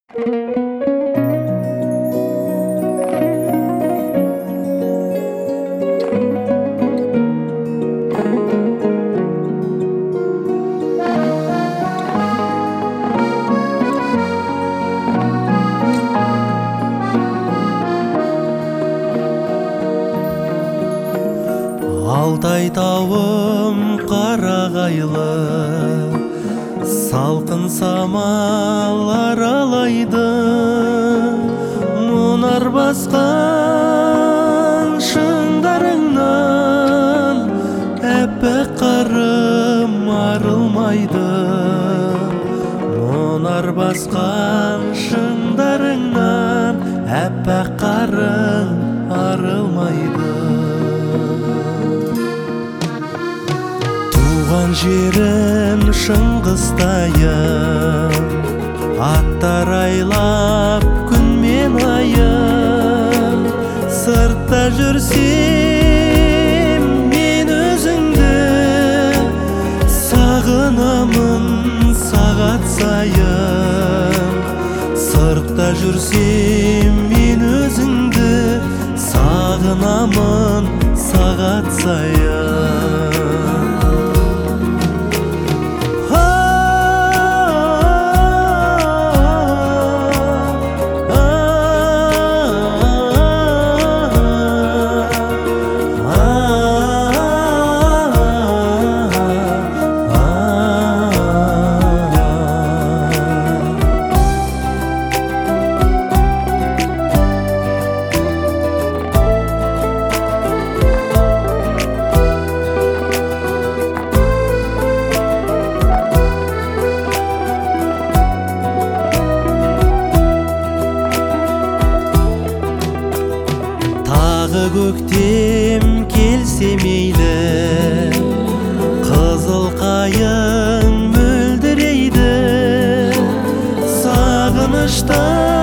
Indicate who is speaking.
Speaker 1: Алтай тауым қарағайлы, салқын самал аралайды. Мұнар басқан шыңдарыңнан әппақ қарым арылмайды. Мұнар басқан шыңдарыңнан әппақ қарым арылмайды. Туған жерім Шыңғыстайым, аттар айлап күн мен айым. Сыртта жүрсем мен өзіңді, сағынамын сағат сайын. Сыртта жүрсем мен өзіңді, сағынамын сағат сайын. Көктем келсе мейлі, қызыл қайың мөлдірейді. Сағыныштан